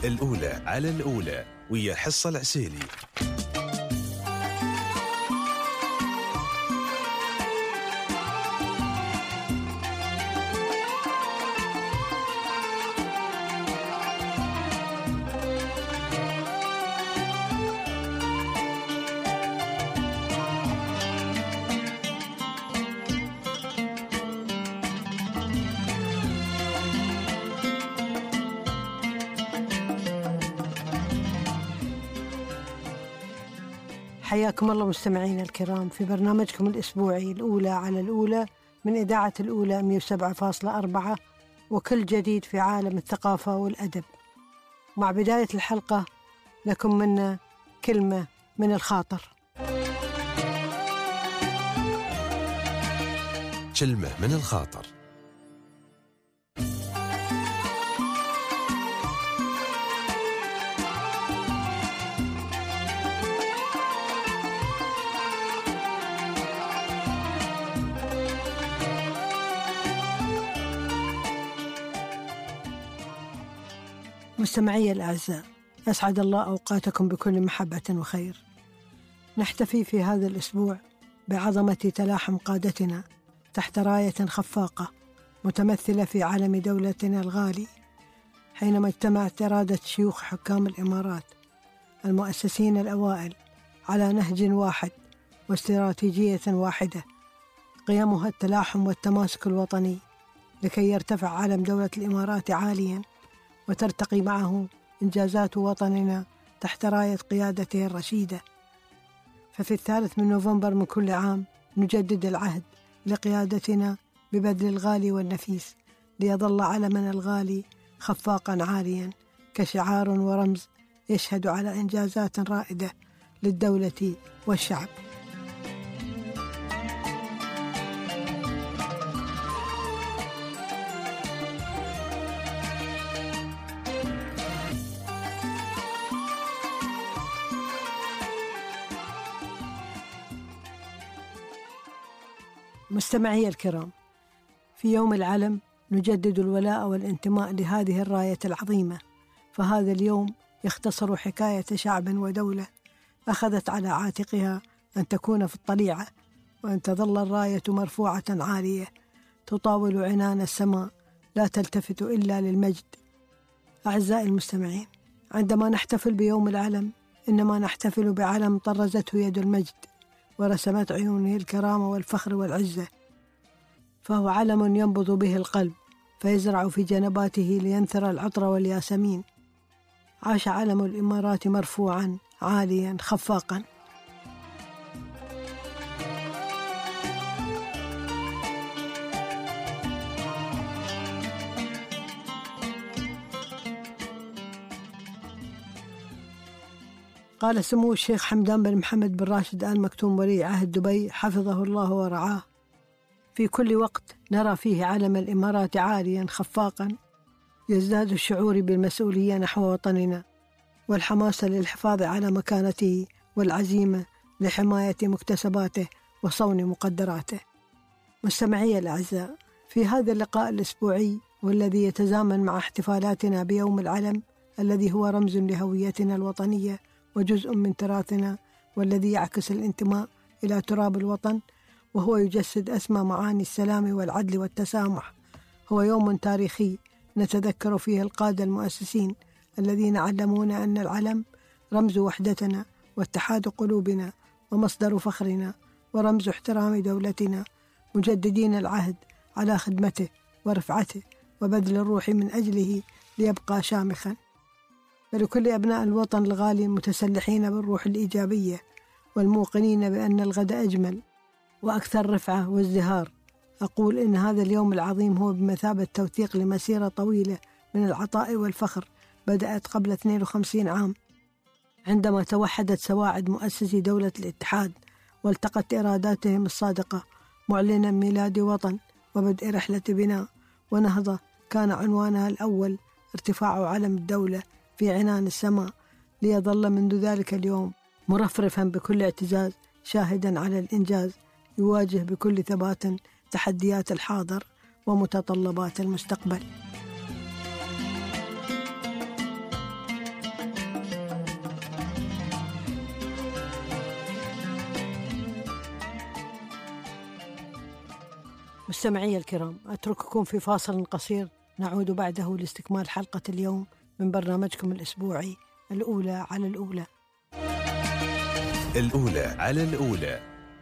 الأولى على الأولى ويا حصة العسيلي. حياكم الله مستمعين الكرام في برنامجكم الأسبوعي الأولى على الأولى من إذاعة الأولى 107.4 وكل جديد في عالم الثقافة والأدب. مع بداية الحلقة لكم منا كلمة من الخاطر. كلمة من الخاطر. مستمعي الأعزاء، أسعد الله أوقاتكم بكل محبة وخير. نحتفي في هذا الأسبوع بعظمة تلاحم قادتنا تحت راية خفاقة متمثلة في علم دولتنا الغالي، حينما اجتمعت إرادة شيوخ حكام الإمارات المؤسسين الأوائل على نهج واحد واستراتيجية واحدة قيمها التلاحم والتماسك الوطني، لكي يرتفع علم دولة الإمارات عاليا وترتقي معه إنجازات وطننا تحت راية قيادته الرشيدة. ففي 3 نوفمبر من كل عام نجدد العهد لقيادتنا ببذل الغالي والنفيس، ليظل علمنا الغالي خفاقا عاليا كشعار ورمز يشهد على إنجازات رائدة للدولة والشعب. مستمعي الكرام، في يوم العلم نجدد الولاء والانتماء لهذه الراية العظيمة، فهذا اليوم يختصر حكاية شعب ودولة أخذت على عاتقها أن تكون في الطليعة، وأن تظل الراية مرفوعة عالية تطاول عنان السماء لا تلتفت إلا للمجد. أعزائي المستمعين، عندما نحتفل بيوم العلم إنما نحتفل بعلم طرزته يد المجد ورسمت عيونه الكرامة والفخر والعزة، فهو علم ينبض به القلب فيزرع في جنباته لينثر العطر والياسمين. عاش علم الإمارات مرفوعا عاليا خفاقا. قال سمو الشيخ حمدان بن محمد بن راشد آل مكتوم ولي عهد دبي حفظه الله ورعاه: في كل وقت نرى فيه علم الإمارات عاليا خفاقا، يزداد الشعور بالمسؤولية نحو وطننا والحماس للحفاظ على مكانته والعزيمة لحماية مكتسباته وصون مقدراته. مستمعي الأعزاء، في هذا اللقاء الأسبوعي والذي يتزامن مع احتفالاتنا بيوم العلم الذي هو رمز لهويتنا الوطنية وجزء من تراثنا، والذي يعكس الانتماء إلى تراب الوطن، وهو يجسد أسمى معاني السلام والعدل والتسامح، هو يوم تاريخي نتذكر فيه القادة المؤسسين الذين علمونا أن العلم رمز وحدتنا واتحاد قلوبنا ومصدر فخرنا ورمز احترام دولتنا، مجددين العهد على خدمته ورفعته وبذل الروح من أجله ليبقى شامخا. فلكل أبناء الوطن الغالي متسلحين بالروح الإيجابية والموقنين بأن الغد أجمل وأكثر رفعة وازدهار، أقول إن هذا اليوم العظيم هو بمثابة توثيق لمسيرة طويلة من العطاء والفخر بدأت قبل 52 عام، عندما توحدت سواعد مؤسسي دولة الاتحاد والتقت إراداتهم الصادقة معلنا ميلاد وطن وبدء رحلة بناء ونهضة كان عنوانها الأول ارتفاع علم الدولة في عنان السماء، ليظل منذ ذلك اليوم مرفرفا بكل اعتزاز شاهدا على الإنجاز، يواجه بكل ثبات تحديات الحاضر ومتطلبات المستقبل. مستمعي الكرام، أترككم في فاصل قصير، نعود بعده لاستكمال حلقة اليوم من برنامجكم الأسبوعي الأولى على الأولى. الأولى على الأولى.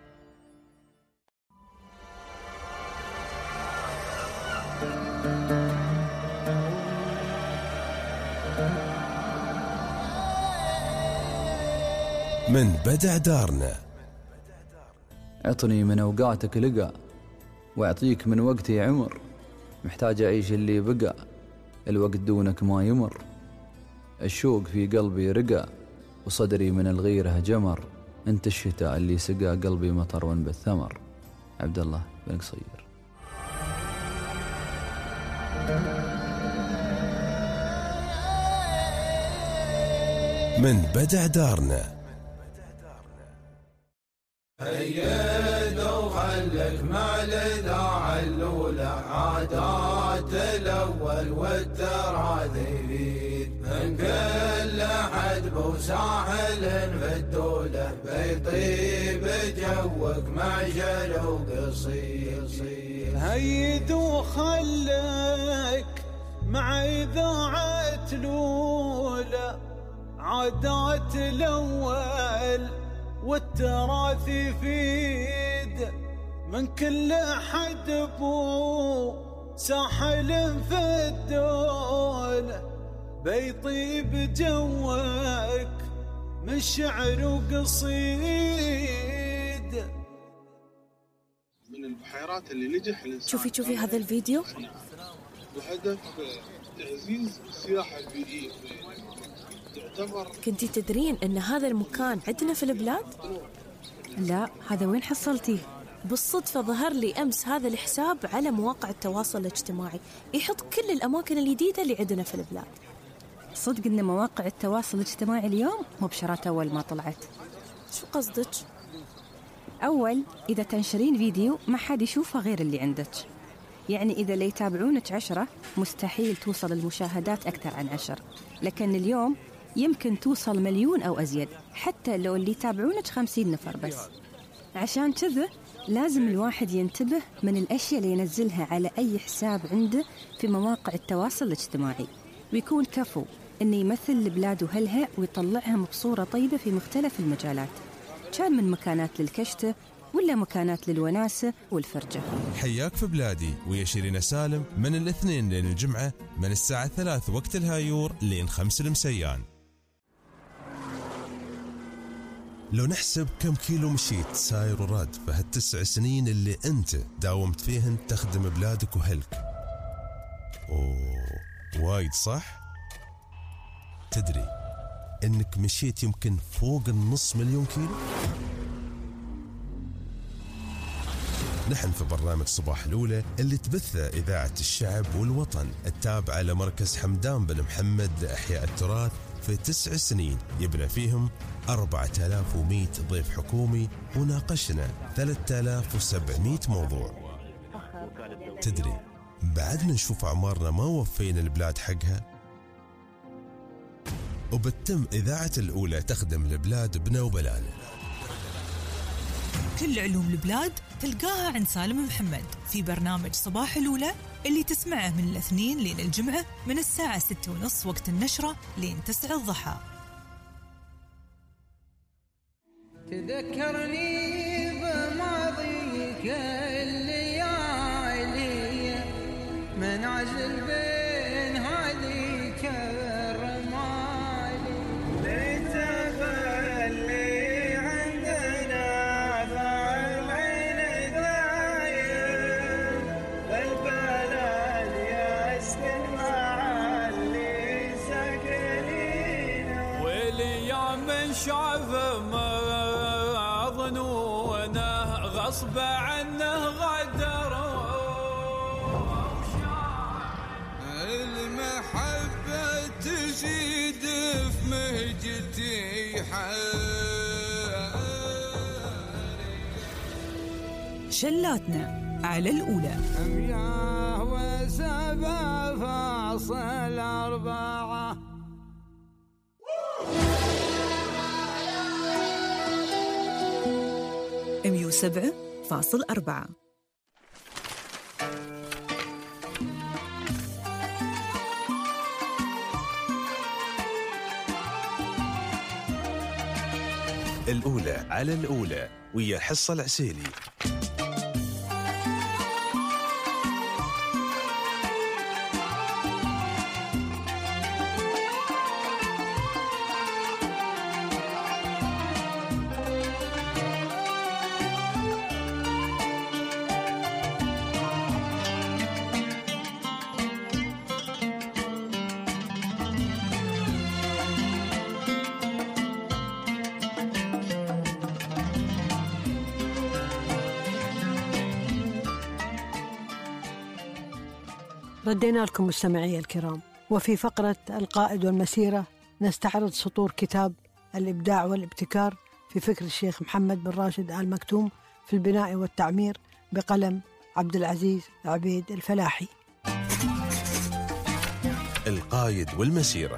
من بدع دارنا. اعطني من أوقاتك لقى، واعطيك من وقتي عمر، محتاج أعيش اللي بقى، الوقت دونك ما يمر، الشوق في قلبي رقى، وصدري من الغيرة جمر، انت الشتاء اللي سقى قلبي مطر وانبت ثمر. عبد الله بن قصير. من بدع دارنا. هيد وخلك مع الإذاعة الأولى، عادات الأول والتراذيل من كل حدب وساحل في الدولة، بيطيب جوك مع شلو قصير. هيد وخلك مع إذاعة الأولى، عادات الأول والتراثي فيد من كل حدب ساحل في الدولة، بيطيب جوك من شعر وقصيد. من البحيرات اللي نجح الإنسان. شوفي هذا الفيديو، بهدف تعزيز السياحة البيئية. كنتي تدرين ان هذا المكان عندنا في البلاد؟ لا، هذا وين حصلتيه؟ بالصدفة ظهر لي أمس هذا الحساب على مواقع التواصل الاجتماعي، يحط كل الأماكن الجديدة اللي عندنا في البلاد. صدق إن مواقع التواصل الاجتماعي اليوم مبشرات أول ما طلعت. شو قصدك؟ أول، إذا تنشرين فيديو ما حد يشوفه غير اللي عندك، يعني إذا اللي يتابعونك 10 مستحيل توصل المشاهدات أكثر عن 10، لكن اليوم يمكن توصل 1,000,000 أو أزيد، حتى لو اللي يتابعونك 50 نفر بس. عشان كذا لازم الواحد ينتبه من الأشياء اللي ينزلها على أي حساب عنده في مواقع التواصل الاجتماعي، ويكون كفو إنه يمثل البلاد وهلها ويطلعها بصورة طيبة في مختلف المجالات، كان من مكانات للكشتة ولا مكانات للوناسة والفرجة. حياك في بلادي ويا شيرين سالم من الاثنين لين الجمعة من الساعة 3 وقت الهايور لين 5 المسيان. لو نحسب كم كيلو مشيت ساير وراد في هال9 سنين اللي انت داومت فيهن تخدم بلادك وهلك، وايد صح؟ تدري انك مشيت يمكن فوق 500,000 كيلو؟ نحن في برنامج صباح الأولى اللي تبثه إذاعة الشعب والوطن التابعة لمركز حمدان بن محمد لإحياء التراث، في 9 سنين يبنى فيهم 4100 ضيف حكومي، وناقشنا 3700 موضوع. تدري بعدنا نشوف أعمارنا ما وفينا البلاد حقها، وبتم إذاعة الأولى تخدم البلاد بنا وبلانا. كل علوم البلاد تلقاها عند سالم محمد في برنامج صباح الأولى اللي تسمعه من الاثنين لين الجمعة من الساعة 6:30 وقت النشرة لين 9 الضحى. تذكرني بماضيك الليالي من عزل بين هذيك الرمالي، لتخلي عندنا فالعين دايم البلد يسكن مع اللي ساكنين، واليوم شاف ظنونه غصب عنه غدروا، المحبة تزيد في مهجتي شلاتنا على الأولى. مياه و7.4 107.4. الأولى على الأولى ويا حصة العسيلي. ردينا لكم مستمعي الكرام، وفي فقرة القائد والمسيرة نستعرض سطور كتاب الإبداع والابتكار في فكر الشيخ محمد بن راشد آل مكتوم في البناء والتعمير بقلم عبد العزيز عبيد الفلاحي. القائد والمسيرة.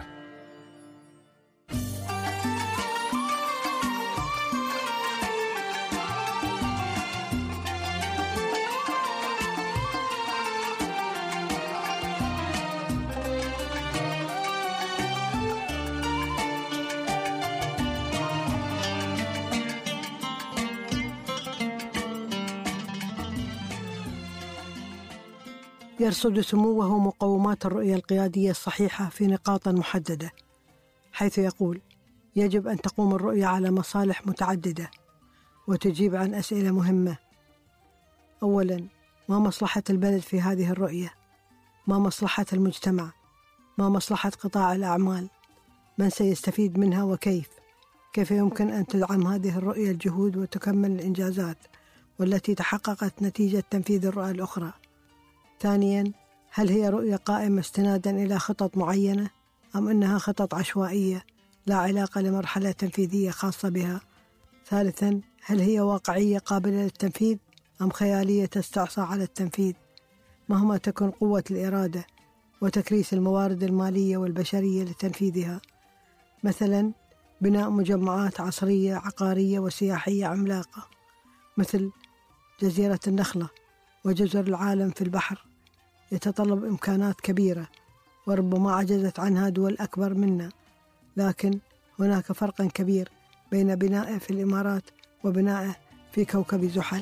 يرصد سموه مقومات الرؤية القيادية الصحيحة في نقاط محددة، حيث يقول: يجب أن تقوم الرؤية على مصالح متعددة وتجيب عن أسئلة مهمة. أولاً، ما مصلحة البلد في هذه الرؤية؟ ما مصلحة المجتمع؟ ما مصلحة قطاع الأعمال؟ من سيستفيد منها وكيف؟ كيف يمكن أن تدعم هذه الرؤية الجهود وتكمل الإنجازات والتي تحققت نتيجة تنفيذ الرؤى الأخرى؟ ثانياً، هل هي رؤية قائمة استناداً إلى خطط معينة أم أنها خطط عشوائية لا علاقة لمرحلة تنفيذية خاصة بها؟ ثالثاً، هل هي واقعية قابلة للتنفيذ أم خيالية تستعصى على التنفيذ؟ مهما تكن قوة الإرادة وتكريس الموارد المالية والبشرية لتنفيذها، مثلاً بناء مجمعات عصرية عقارية وسياحية عملاقة مثل جزيرة النخلة وجزر العالم في البحر، يتطلب إمكانات كبيرة وربما عجزت عنها دول أكبر منا، لكن هناك فرق كبير بين بنائه في الإمارات وبنائه في كوكب زحل.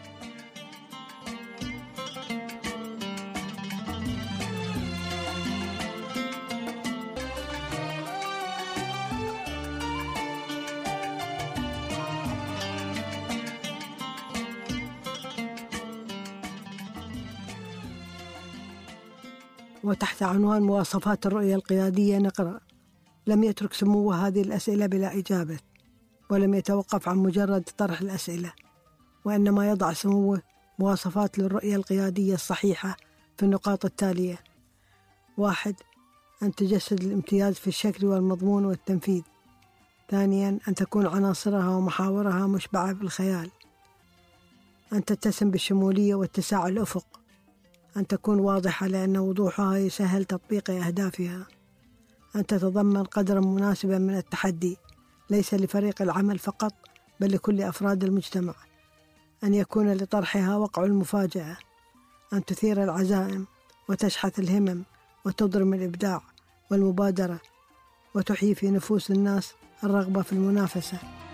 وتحت عنوان مواصفات الرؤية القيادية نقرأ: لم يترك سموه هذه الأسئلة بلا إجابة، ولم يتوقف عن مجرد طرح الأسئلة، وإنما يضع سموه مواصفات للرؤية القيادية الصحيحة في النقاط التالية: 1. أن تجسد الامتياز في الشكل والمضمون والتنفيذ. 2. أن تكون عناصرها ومحاورها مشبعة بالخيال. أن تتسم بالشمولية واتساع الأفق. أن تكون واضحة لأن وضوحها يسهل تطبيق أهدافها. أن تتضمن قدرا مناسبا من التحدي ليس لفريق العمل فقط بل لكل أفراد المجتمع. أن يكون لطرحها وقع المفاجأة. أن تثير العزائم وتشحذ الهمم وتضرم الإبداع والمبادرة وتحيي في نفوس الناس الرغبة في المنافسة.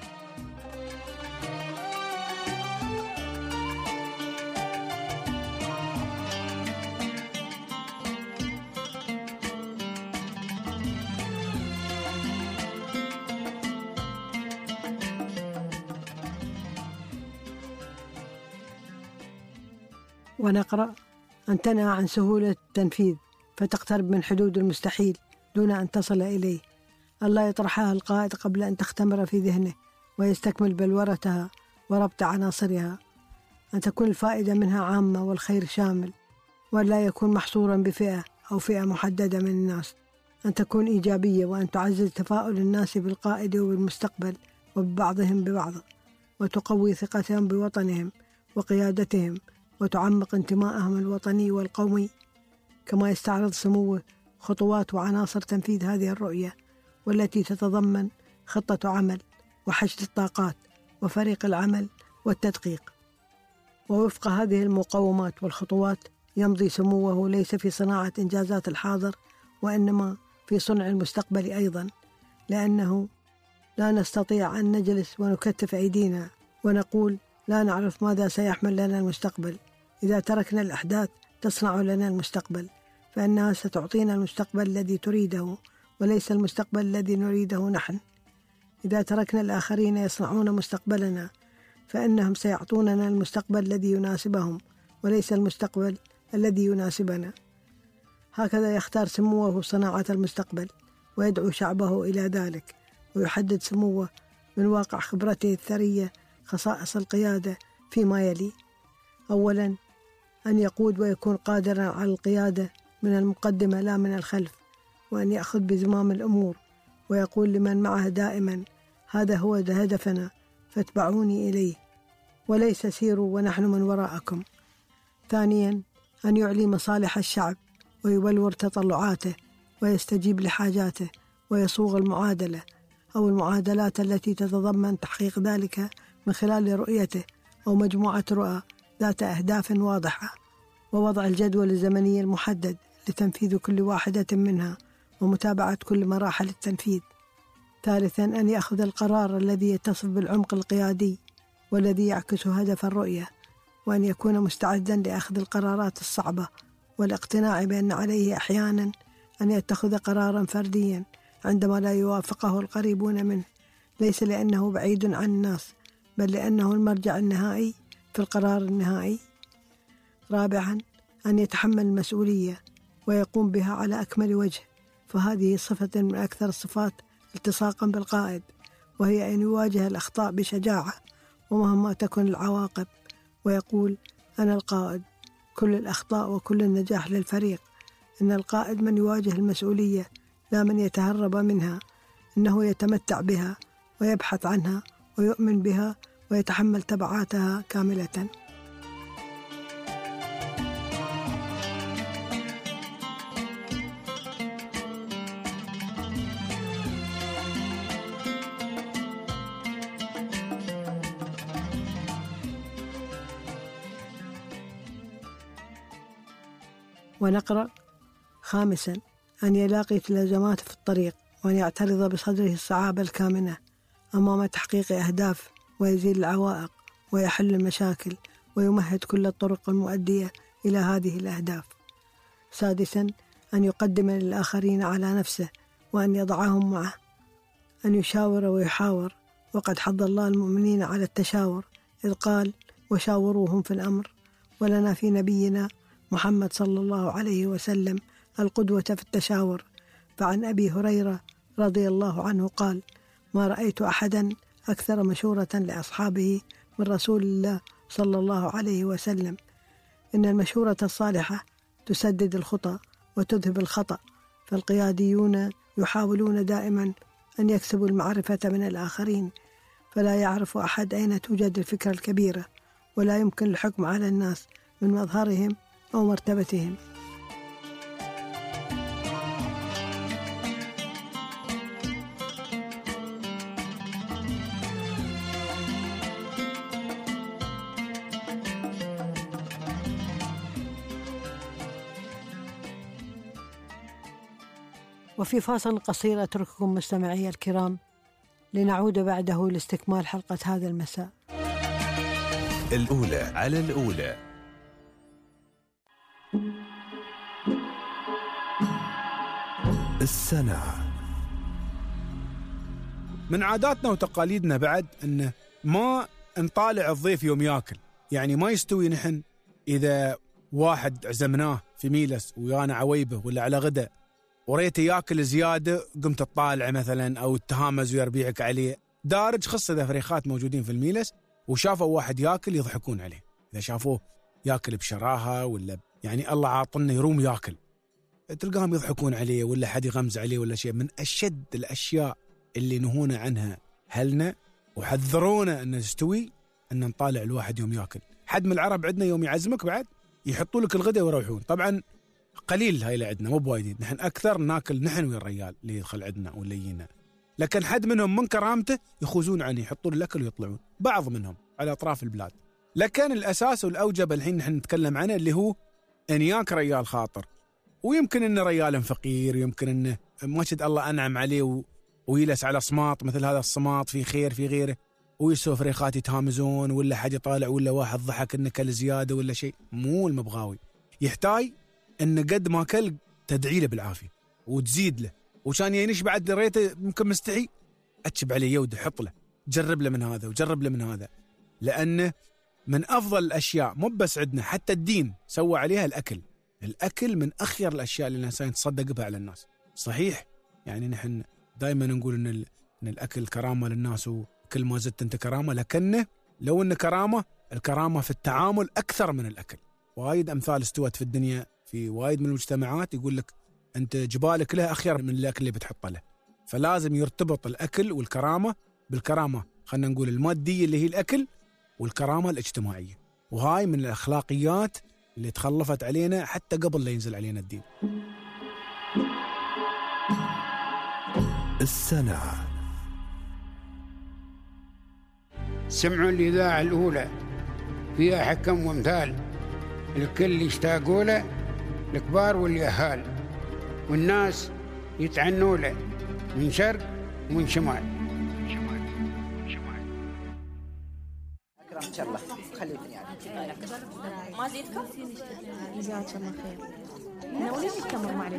ونقرأ: أن تنأى عن سهولة التنفيذ فتقترب من حدود المستحيل دون أن تصل إليه. ألا يطرحها القائد قبل أن تختمر في ذهنه ويستكمل بلورتها وربط عناصرها. أن تكون الفائدة منها عامة والخير شامل، ولا يكون محصورا بفئة أو فئة محددة من الناس. أن تكون إيجابية وأن تعزز تفاؤل الناس بالقائد وبالمستقبل وببعضهم ببعض، وتقوي ثقتهم بوطنهم وقيادتهم وتعمق انتمائهم الوطني والقومي. كما يستعرض سموه خطوات وعناصر تنفيذ هذه الرؤية، والتي تتضمن خطة عمل وحشد الطاقات وفريق العمل والتدقيق. ووفق هذه المقومات والخطوات يمضي سموه ليس في صناعة إنجازات الحاضر وإنما في صنع المستقبل أيضا، لأنه لا نستطيع أن نجلس ونكتف أيدينا ونقول لا نعرف ماذا سيحمل لنا المستقبل. إذا تركنا الأحداث تصنع لنا المستقبل، فإنها ستعطينا المستقبل الذي تريده وليس المستقبل الذي نريده نحن. إذا تركنا الآخرين يصنعون مستقبلنا، فإنهم سيعطوننا المستقبل الذي يناسبهم وليس المستقبل الذي يناسبنا. هكذا يختار سموه صناعة المستقبل ويدعو شعبه إلى ذلك، ويحدد سموه من واقع خبرته الثرية خصائص القيادة فيما يلي: أولا، أن يقود ويكون قادرا على القيادة من المقدمة لا من الخلف، وأن يأخذ بزمام الأمور ويقول لمن معه دائما هذا هو هدفنا فاتبعوني إليه وليس سيروا ونحن من وراءكم. ثانيا، أن يعلي مصالح الشعب ويبلور تطلعاته ويستجيب لحاجاته ويصوغ المعادلة أو المعادلات التي تتضمن تحقيق ذلك من خلال رؤيته أو مجموعة رؤى ذات أهداف واضحة، ووضع الجدول الزمني المحدد لتنفيذ كل واحدة منها ومتابعة كل مراحل التنفيذ. ثالثا، أن يأخذ القرار الذي يتصف بالعمق القيادي والذي يعكس هدف الرؤية، وأن يكون مستعدا لأخذ القرارات الصعبة والاقتناع بأن عليه أحيانا أن يتخذ قرارا فرديا عندما لا يوافقه القريبون منه، ليس لأنه بعيد عن الناس بل لأنه المرجع النهائي في القرار النهائي. رابعا، أن يتحمل المسؤولية ويقوم بها على أكمل وجه، فهذه صفة من أكثر الصفات التصاقا بالقائد، وهي أن يواجه الأخطاء بشجاعة ومهما تكن العواقب، ويقول أنا القائد، كل الأخطاء وكل النجاح للفريق. إن القائد من يواجه المسؤولية لا من يتهرب منها، إنه يتمتع بها ويبحث عنها ويؤمن بها ويتحمل تبعاتها كاملة. ونقرأ: خامسا، أن يلاقي التزامات في الطريق، وأن يعترض بصدره الصعاب الكامنة أمام تحقيق أهداف، ويزيل العوائق ويحل المشاكل ويمهد كل الطرق المؤدية إلى هذه الأهداف. سادسا، أن يقدم للآخرين على نفسه وأن يضعهم معه، أن يشاور ويحاور، وقد حض الله المؤمنين على التشاور إذ قال وشاوروهم في الأمر. ولنا في نبينا محمد صلى الله عليه وسلم القدوة في التشاور. فعن أبي هريرة رضي الله عنه قال: ما رأيت أحدا أكثر مشورة لأصحابه من رسول الله صلى الله عليه وسلم. إن المشورة الصالحة تسدد الخطأ وتذهب الخطأ، فالقياديون يحاولون دائما أن يكسبوا المعرفة من الآخرين، فلا يعرف أحد أين توجد الفكرة الكبيرة، ولا يمكن الحكم على الناس من مظهرهم أو مرتبتهم. وفي فاصل قصير أترككم مستمعي الكرام لنعود بعده لاستكمال حلقة هذا المساء. الأولى على الأولى. السنة. من عاداتنا وتقاليدنا بعد أنه ما نطالع الضيف يوم ياكل، يعني ما يستوي نحن إذا واحد عزمناه في ميلس ويانا عويبه ولا على غدا وريته ياكل زيادة قمت تطالع مثلا أو التهامز ويربيعك عليه. دارج خاصة إذا فريخات موجودين في الميلس وشافوا واحد ياكل يضحكون عليه، إذا شافوه ياكل بشراهة ولا يعني الله عاطلنا يروم ياكل تلقاهم يضحكون عليه ولا حد يغمز عليه ولا شيء. من أشد الأشياء اللي نهونا عنها هلنا وحذرونا أن نستوي أن نطالع الواحد يوم ياكل. حد من العرب عندنا يوم يعزمك بعد يحطوا لك الغداء ويروحون. طبعا قليل هاي اللي عندنا مو بوايدين، نحن أكثر ناكل نحن والرجال اللي يدخل عندنا ولا يجينا، لكن حد منهم من كرامته يخوزون عنه يحطون الأكل ويطلعون، بعض منهم على أطراف البلاد. لكن الأساس والأوجب الحين نحن نتكلم عنه اللي هو أن ياك رجال خاطر، ويمكن إنه رجال فقير، يمكن إنه ما شد الله أنعم عليه ويلس على صماط مثل هذا الصماط في خير في غيره، ويسوي فريخات يتهامزون ولا حاجة طالع ولا واحد ضحك إنه كل زيادة ولا شيء. مو المبغاوي يحتاج إنه قد ما كل تدعي له بالعافية وتزيد له، وشان ينش بعد ريته ممكن مستحي أتشب عليه يودة، حط له، جرب له من هذا وجرب له من هذا، لأنه من أفضل الأشياء مو بس عندنا، حتى الدين سوى عليها الأكل. الأكل من أخير الأشياء اللي الإنسان يتصدق بها على الناس. صحيح يعني نحن دائما نقول إن الأكل كرامة للناس وكل ما زدت أنت كرامة، لكنه لو إن كرامة، الكرامة في التعامل أكثر من الأكل. وايد أمثال استوت في الدنيا في وايد من المجتمعات يقول لك أنت جبالك له أخير من الأكل اللي بتحطه له. فلازم يرتبط الأكل والكرامة بالكرامة، خلنا نقول المادية اللي هي الأكل، والكرامة الاجتماعية. وهاي من الأخلاقيات اللي تخلفت علينا حتى قبل لا ينزل علينا الدين. السنة سمعوا الإذاعة الأولى فيها حكم وامثال، الكل يشتاقوا له، الكبار واليهال، والناس يتعنوا له من شرق ومن شمال. إن شاء الله خليكم يعني ما زيدكم؟ جزاك الله خير. ناولين التمر معلش.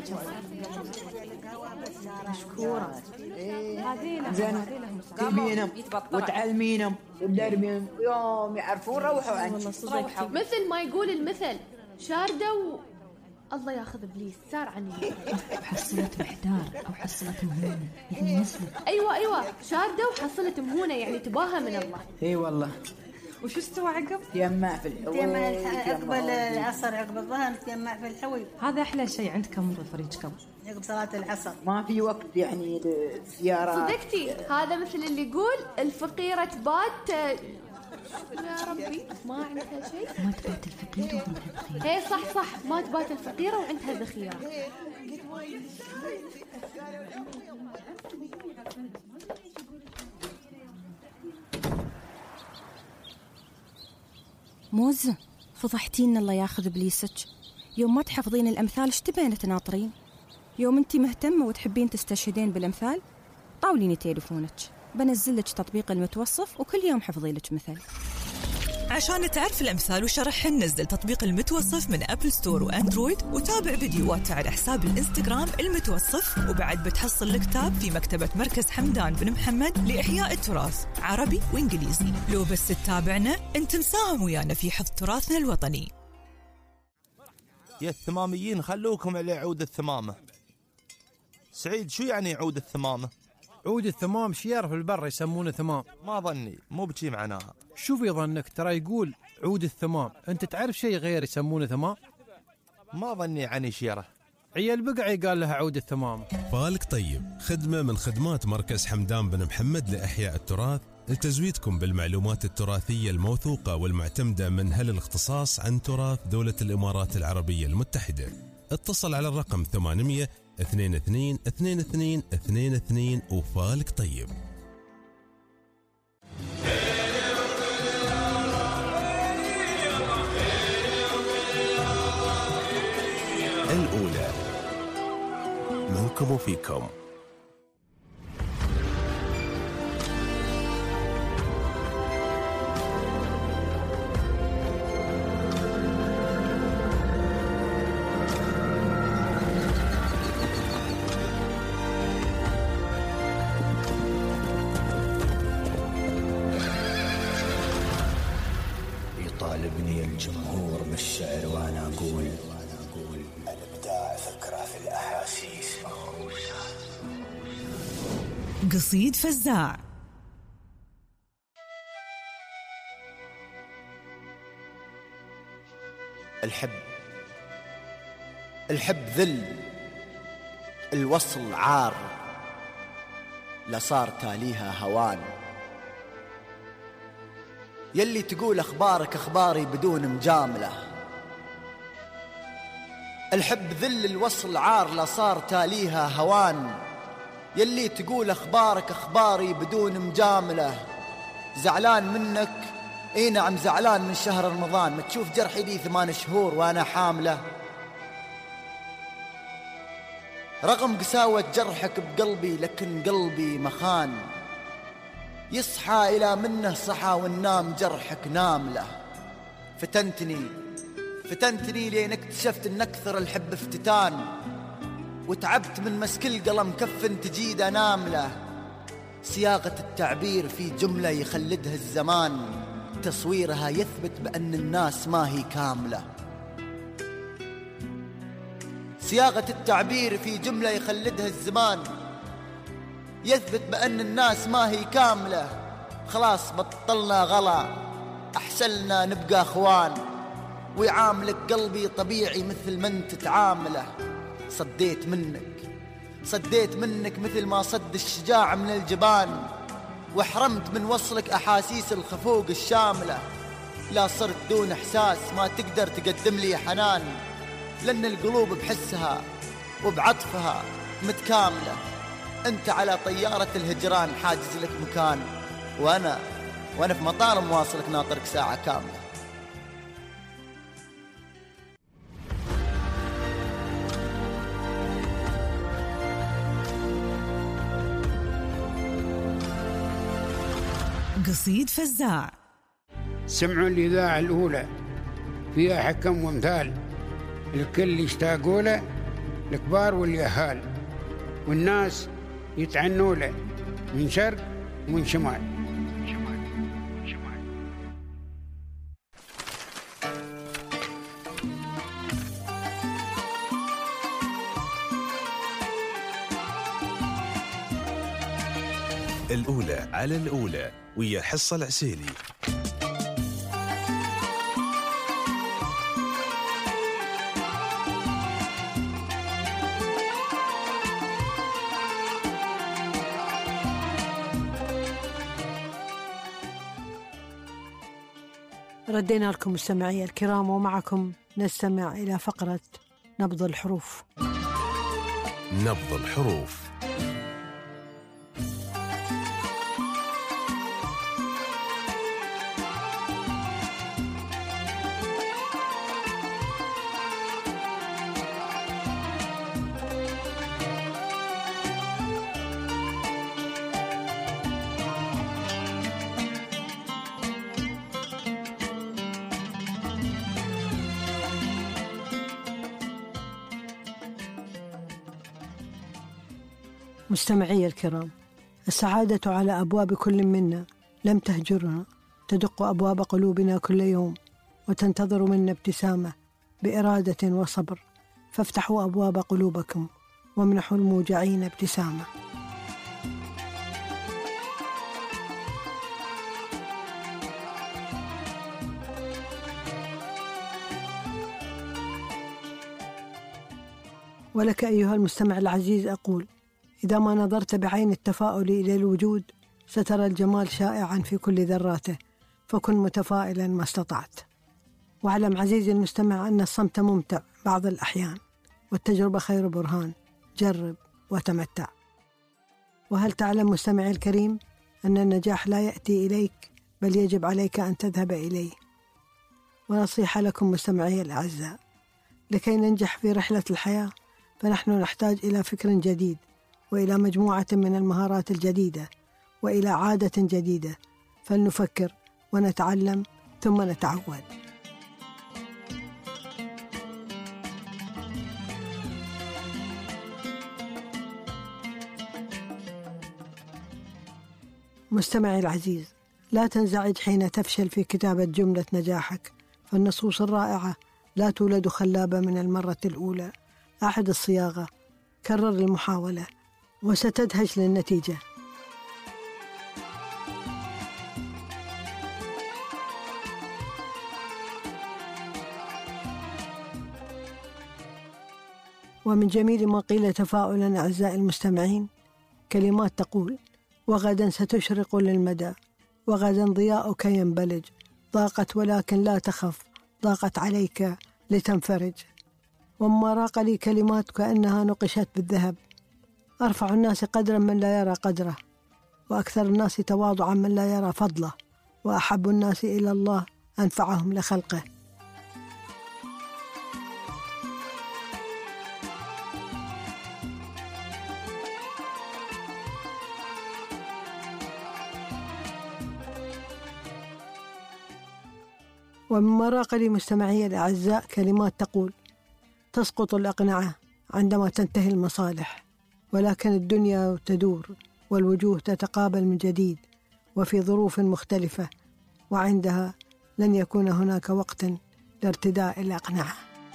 مشكورة. زين تبينهم وتعلمينهم وتدربينهم يوم يعرفون روحوا عنك. مثل ما يقول المثل شاردة الله ياخذ ابليس سار عني. حصلت محتار او حصلت مهونة يعني مسلم. ايوه شاردة وحصلت مهونة يعني تباها من الله. اي والله. وش استوى عقب؟ تيمع في الحوي، عقب العصر عقب الظهر تيمع في الحوي. هذا احلى شيء عندكم رفريجكم عقب صلاة العصر. ما في وقت يعني زيارات. صدقتي هذا مثل اللي يقول الفقيرة تبات يا ربي ما عندها شيء. ما تبات الفقيرة وعندها ذخيرة. ايه صح ما تبات الفقيرة وعندها ذخيرة. موز فضحتينا الله ياخذ بليسك. يوم ما تحفظين الأمثال ايش تبين تناطرين؟ يوم انتي مهتمة وتحبين تستشهدين بالأمثال طاوليني تليفونك بنزل لك تطبيق المتوصف وكل يوم حفظي لك مثل. عشان تعرف الأمثال وشرحها نزل تطبيق المتوصف من أبل ستور وأندرويد وتابع فيديوهات على حساب الإنستغرام المتوصف. وبعد بتحصل الكتاب في مكتبة مركز حمدان بن محمد لإحياء التراث عربي وإنجليزي. لو بس تتابعنا أنت مساهم ويانا في حفظ تراثنا الوطني. يا الثماميين خلوكم على عود الثمامة. سعيد شو يعني عود الثمامة؟ عود الثمام شيار في البر يسمونه ثمام. ما ظني مو بشي معناها. شو في ظنك ترى يقول عود الثمام، انت تعرف شيء غير يسمونه ثمام؟ ما ظني عني شيره. عيال بقعي قال لها عود الثمام. فالك طيب خدمة من خدمات مركز حمدان بن محمد لإحياء التراث لتزويدكم بالمعلومات التراثية الموثوقة والمعتمدة من هل الاختصاص عن تراث دولة الإمارات العربية المتحدة. اتصل على الرقم 800 22 22 22 وفالك طيب. الأولى منكم وفيكم. يطالبني الجمهور بالشعر وانا اقول الابداع فكره في الاحاسيس مهروسه. قصيد فزاع. الحب ذل، الوصل عار، لصار تاليها هوان. يلي تقول أخبارك أخباري بدون مجاملة. الحب ذل، الوصل عار، لصار تاليها هوان. يلي تقول أخبارك أخباري بدون مجاملة. زعلان منك، اي نعم زعلان من شهر رمضان. ما تشوف جرحي لي 8 شهور وانا حاملة. رغم قساوة جرحك بقلبي لكن قلبي مخان، يصحى إلى منه صحى والنام جرحك نام له. فتنتني لين اكتشفت ان اكثر الحب افتتان، وتعبت من مسك القلم كف تجيد انام له. صياغة التعبير في جملة يخلدها الزمان، تصويرها يثبت بأن الناس ما هي كاملة. صياغة التعبير في جملة يخلدها الزمان، يثبت بأن الناس ما هي كاملة. خلاص بطلنا غلا، أحسلنا نبقى أخوان، ويعاملك قلبي طبيعي مثل ما انت تعامله. صديت منك مثل ما صد الشجاع من الجبان، وحرمت من وصلك أحاسيس الخفوق الشاملة. لا صرت دون إحساس ما تقدر تقدم لي حنان، لأن القلوب بحسها وبعطفها متكاملة. أنت على طيارة الهجران حاجز لك مكان، وأنا في مطار مواصلك ناطرك ساعة كاملة. قصيد فزاع. سمعوا الإذاعة الأولى فيها حكم وامثال، الكل يشتاقوا له، الكبار واليهال، والناس يتعنوا له من شرق ومن شمال. الأولى على الأولى ويا حصة العسيلي. ردينا لكم مستمعي الكرام، ومعكم نستمع إلى فقرة نبض الحروف. نبض الحروف. مستمعي الكرام، السعادة على أبواب كل منا، لم تهجرنا، تدق أبواب قلوبنا كل يوم، وتنتظر منا ابتسامة بإرادة وصبر. فافتحوا أبواب قلوبكم وامنحوا الموجعين ابتسامة. ولك أيها المستمع العزيز أقول: إذا ما نظرت بعين التفاؤل إلى الوجود سترى الجمال شائعا في كل ذراته، فكن متفائلا ما استطعت. واعلم عزيزي المستمع أن الصمت ممتع بعض الأحيان، والتجربة خير برهان، جرب وتمتع. وهل تعلم مستمعي الكريم أن النجاح لا يأتي إليك، بل يجب عليك أن تذهب إليه؟ ونصيحة لكم مستمعي الأعزاء: لكي ننجح في رحلة الحياة فنحن نحتاج إلى فكر جديد، وإلى مجموعة من المهارات الجديدة، وإلى عادة جديدة. فلنفكر ونتعلم ثم نتعود. مستمعي العزيز، لا تنزعج حين تفشل في كتابة جملة نجاحك، فالنصوص الرائعة لا تولد خلابة من المرة الأولى. أعد الصياغة، كرر المحاولة، وستدهش للنتيجة. ومن جميل ما قيل تفاؤلا أعزائي المستمعين كلمات تقول: وغدا ستشرق للمدى، وغدا ضياؤك ينبلج، ضاقت ولكن لا تخف، ضاقت عليك لتنفرج. وما راق لي كلمات كأنها نقشت بالذهب: أرفع الناس قدرا من لا يرى قدره، وأكثر الناس تواضعا من لا يرى فضله، وأحب الناس إلى الله أنفعهم لخلقه. ومن مراقل مستمعي الأعزاء كلمات تقول: تسقط الأقنعة عندما تنتهي المصالح، ولكن الدنيا تدور والوجوه تتقابل من جديد وفي ظروف مختلفة، وعندها لن يكون هناك وقت لارتداء الأقنعة.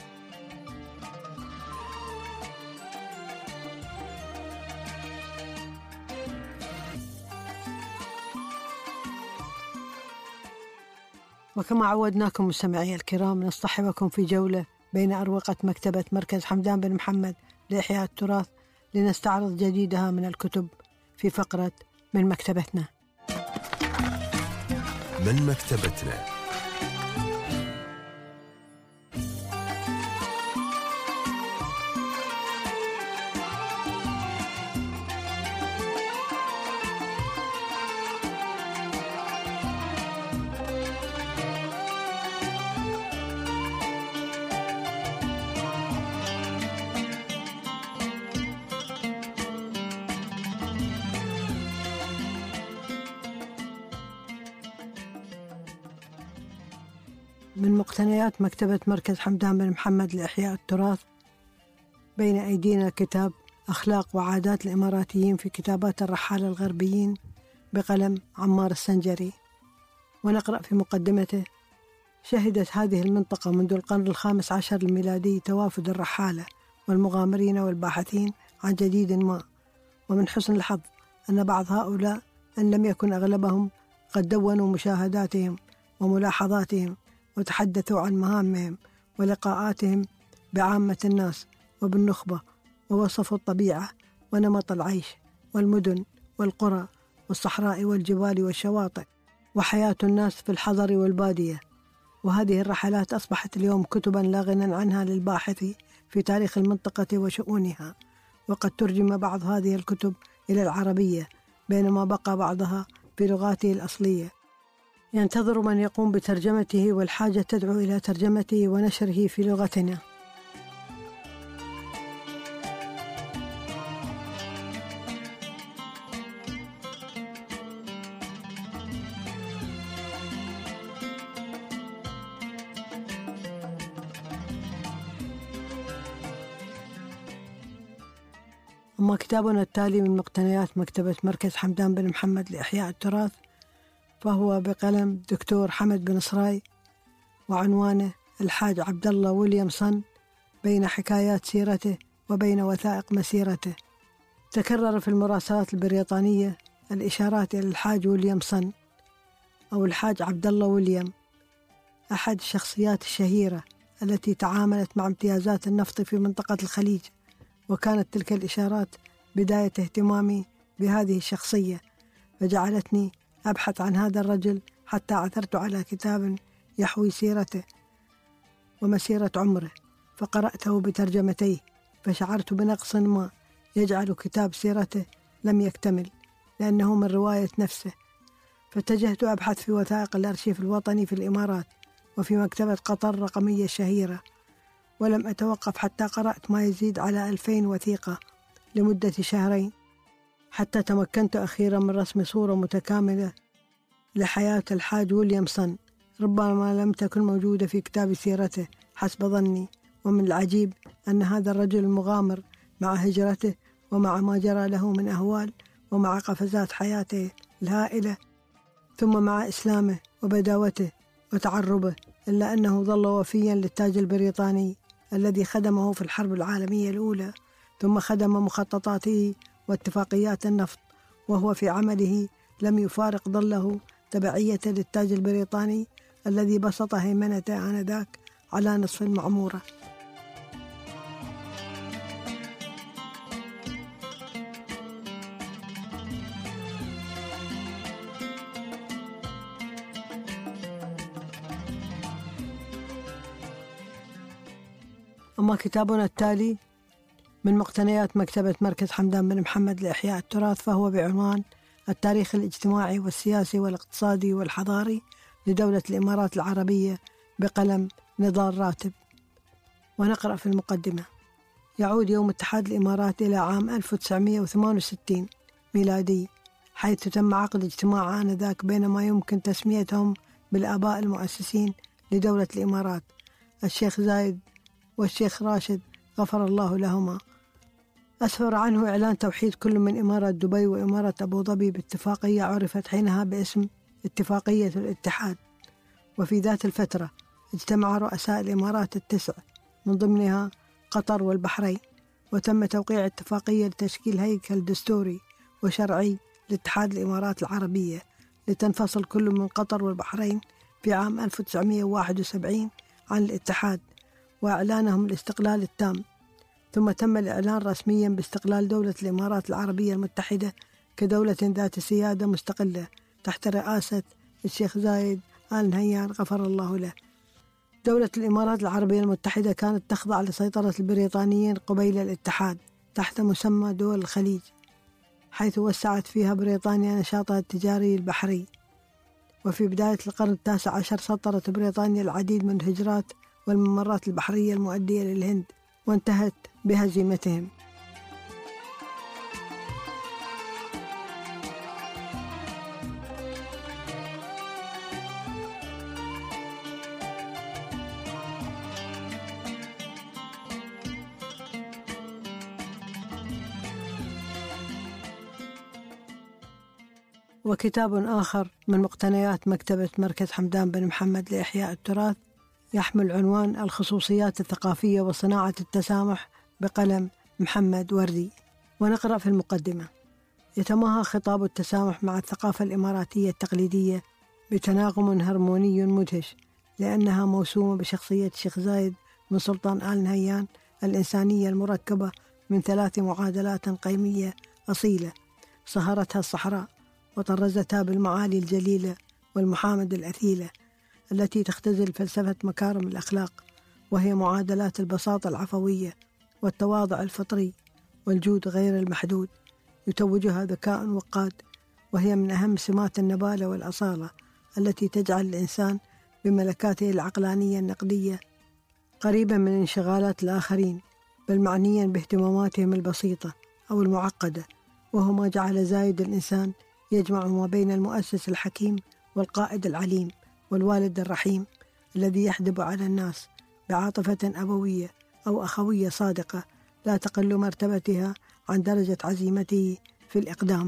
وكما عودناكم مستمعي الكرام، نصطحبكم في جولة بين أروقة مكتبة مركز حمدان بن محمد لإحياء التراث لنستعرض جديدها من الكتب في فقرة من مكتبتنا. من مكتبتنا. من مقتنيات مكتبة مركز حمدان بن محمد لإحياء التراث بين أيدينا كتاب أخلاق وعادات الإماراتيين في كتابات الرحالة الغربيين بقلم عمار السنجري. ونقرأ في مقدمته: شهدت هذه المنطقة منذ القرن ال15 الميلادي توافد الرحالة والمغامرين والباحثين عن جديد ما، ومن حسن الحظ أن بعض هؤلاء إن لم يكن أغلبهم قد دونوا مشاهداتهم وملاحظاتهم وتحدثوا عن مهامهم ولقاءاتهم بعامة الناس وبالنخبة، ووصفوا الطبيعة ونمط العيش والمدن والقرى والصحراء والجبال والشواطئ وحياة الناس في الحضر والبادية. وهذه الرحلات أصبحت اليوم كتبا لا غنى عنها للباحث في تاريخ المنطقة وشؤونها، وقد ترجم بعض هذه الكتب إلى العربية بينما بقى بعضها في لغاته الأصلية. ينتظر من يقوم بترجمته، والحاجة تدعو إلى ترجمته ونشره في لغتنا. أما كتابنا التالي من مقتنيات مكتبة مركز حمدان بن محمد لإحياء التراث، فهو بقلم دكتور حمد بن صراي، وعنوانه الحاج عبد الله ويليامسون بين حكايات سيرته وبين وثائق مسيرته. تكرر في المراسلات البريطانية الإشارات إلى الحاج ويليامسون أو الحاج عبد الله ويليام، أحد الشخصيات الشهيرة التي تعاملت مع امتيازات النفط في منطقة الخليج، وكانت تلك الإشارات بداية اهتمامي بهذه الشخصية، فجعلتني أبحث عن هذا الرجل حتى عثرت على كتاب يحوي سيرته ومسيرة عمره، فقرأته بترجمتيه، فشعرت بنقص ما يجعل كتاب سيرته لم يكتمل لأنه من رواية نفسه. فاتجهت أبحث في وثائق الأرشيف الوطني في الإمارات وفي مكتبة قطر الرقمية الشهيرة، ولم أتوقف حتى قرأت ما يزيد على 2000 وثيقة لمدة شهرين، حتى تمكنت أخيرا من رسم صورة متكاملة لحياة الحاج ويليامسون، ربما لم تكن موجودة في كتاب سيرته حسب ظني. ومن العجيب أن هذا الرجل المغامر مع هجرته ومع ما جرى له من أهوال ومع قفزات حياته الهائلة ثم مع إسلامه وبداوته وتعربه، إلا أنه ظل وفيا للتاج البريطاني الذي خدمه في الحرب العالمية الأولى، ثم خدم مخططاته واتفاقيات النفط، وهو في عمله لم يفارق ظله تبعية للتاج البريطاني الذي بسط هيمنته آنذاك على نصف المعمورة. أما كتابنا التالي من مقتنيات مكتبة مركز حمدان بن محمد لإحياء التراث، فهو بعنوان التاريخ الاجتماعي والسياسي والاقتصادي والحضاري لدولة الإمارات العربية بقلم نضال راتب. ونقرأ في المقدمة: يعود يوم اتحاد الإمارات إلى عام 1968 ميلادي، حيث تم عقد اجتماع آنذاك بين ما يمكن تسميتهم بالآباء المؤسسين لدولة الإمارات الشيخ زايد والشيخ راشد غفر الله لهما. أسفر عنه إعلان توحيد كل من إمارة دبي وإمارة أبو ظبي باتفاقية عرفت حينها باسم اتفاقية الاتحاد. وفي ذات الفترة اجتمع رؤساء الإمارات 9 من ضمنها قطر والبحرين، وتم توقيع اتفاقية لتشكيل هيكل دستوري وشرعي لاتحاد الإمارات العربية لتنفصل كل من قطر والبحرين في عام 1971 عن الاتحاد وإعلانهم الاستقلال التام. ثم تم الإعلان رسميا باستقلال دولة الإمارات العربية المتحدة كدولة ذات سيادة مستقلة تحت رئاسة الشيخ زايد آل نهيان غفر الله له. دولة الإمارات العربية المتحدة كانت تخضع لسيطرة البريطانيين قبيل الاتحاد تحت مسمى دول الخليج، حيث وسعت فيها بريطانيا نشاطها التجاري البحري. وفي بداية القرن 19 سطرت بريطانيا العديد من الهجرات والممرات البحرية المؤدية للهند، وانتهت بهزيمتهم. وكتاب آخر من مقتنيات مكتبة مركز حمدان بن محمد لإحياء التراث يحمل عنوان الخصوصيات الثقافية وصناعة التسامح بقلم محمد وردي. ونقرأ في المقدمة: يتماهى خطاب التسامح مع الثقافة الإماراتية التقليدية بتناغم هرموني مدهش، لأنها موسومة بشخصية الشيخ زايد بن سلطان آل نهيان الإنسانية المركبة من 3 معادلات قيمية أصيلة صهرتها الصحراء وطرزتها بالمعالي الجليلة والمحامد الأثيلة التي تختزل فلسفة مكارم الأخلاق، وهي معادلات البساطة العفوية والتواضع الفطري والجود غير المحدود، يتوجها ذكاء وقاد، وهي من أهم سمات النبالة والأصالة التي تجعل الإنسان بملكاته العقلانية النقدية قريبا من انشغالات الآخرين، بل معنيا باهتماماتهم البسيطة أو المعقدة، وهو ما جعل زايد الإنسان يجمع ما بين المؤسس الحكيم والقائد العليم والوالد الرحيم الذي يحدب على الناس بعاطفة أبوية أو أخوية صادقة لا تقل مرتبتها عن درجة عزيمته في الإقدام.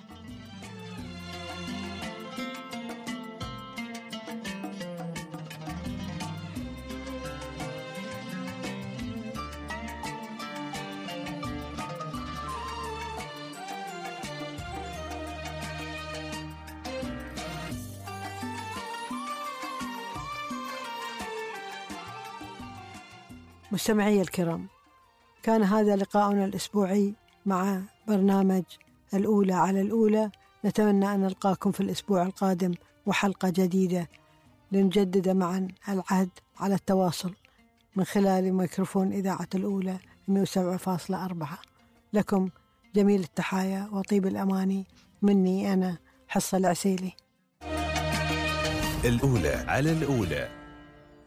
مستمعي الكرام، كان هذا لقاؤنا الأسبوعي مع برنامج الأولى على الأولى. نتمنى أن نلقاكم في الأسبوع القادم وحلقة جديدة لنجدد معا العهد على التواصل من خلال ميكروفون إذاعة الأولى 107.4. لكم جميل التحايا وطيب الأماني مني أنا حصة العسيلي. الأولى على الأولى.